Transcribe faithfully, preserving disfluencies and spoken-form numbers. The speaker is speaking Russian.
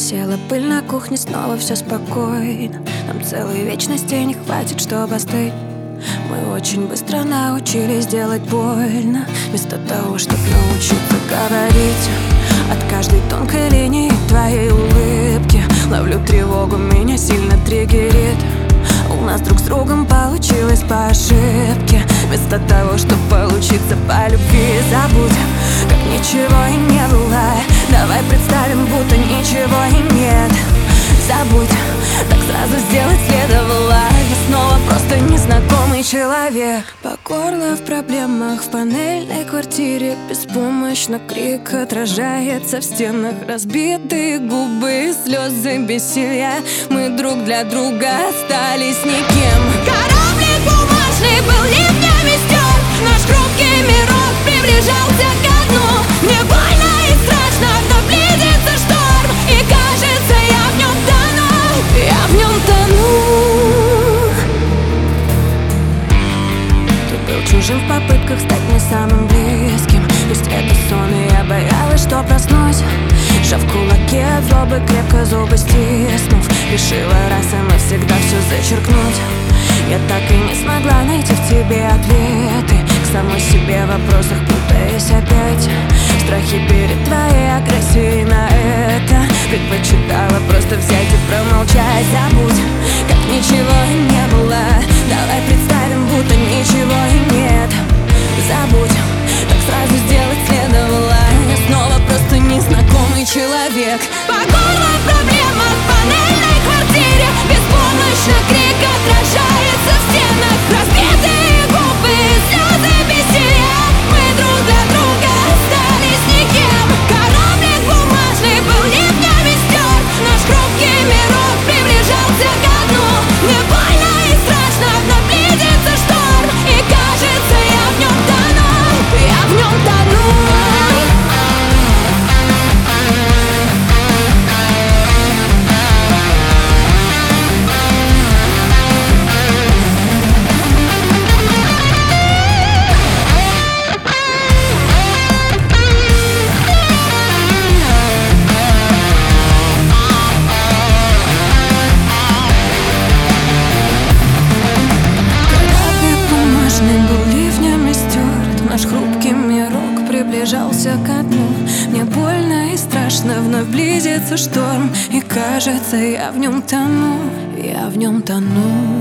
Осела пыль на кухне, снова все спокойно. Нам целой вечности не хватит, чтобы остыть. Мы очень быстро научились делать больно, вместо того, чтобы научиться говорить. От каждой тонкой линии твоей улыбки ловлю тревогу, меня сильно триггерит. У нас друг с другом получилось по ошибке, вместо того, чтобы получиться по любви. Забудь, как ничего и не было. Давай представим, будто ничего и нет. Забудь, так сразу сделать следовало. Я снова просто незнакомый человек. По горло в проблемах, в панельной квартире. Беспомощно крик отражается в стенах. Разбитые губы, слезы бессилия. Мы друг для друга остались никем. Кораблик бумажный был ливнями стерт. Наш хрупкий мирок приближался ко дну. Мне больно и страшно, но близится шторм. И кажется, я в нем тону, я в нем тону. Ты был чужим в попытках стать мне самым близким. Пусть это сон, и я боялась, что проснусь. Сжав кулаки от злобы, крепко зубы стиснув, решила раз и навсегда все зачеркнуть. Я так и не смогла найти в тебе ответы к самой себе в вопросах, путаясь опять. Страхи перед твоей агрессией на это предпочитала просто взять и промолчать. Забудь, как ничего и не было. Давай представим, будто ничего и нет. Забудь, так сразу сделать следовало. Я снова просто незнакомый человек. По горло в проблемах, в панельной квартире. Беспомощно крик отражается в стенах. Разбитые губы, слезы бессилия. Мы друг для друга остались никем. Кораблик бумажный был ливнями стерт. Наш хрупкий мирок приближался ко дну. Мне больно и страшно, но близится шторм. И кажется, я в нем тону, я в нем тону. Был ливнями стерт, наш хрупкий мирок приближался ко дну. Мне больно и страшно, вновь близится шторм. И кажется, я в нем тону, я в нем тону.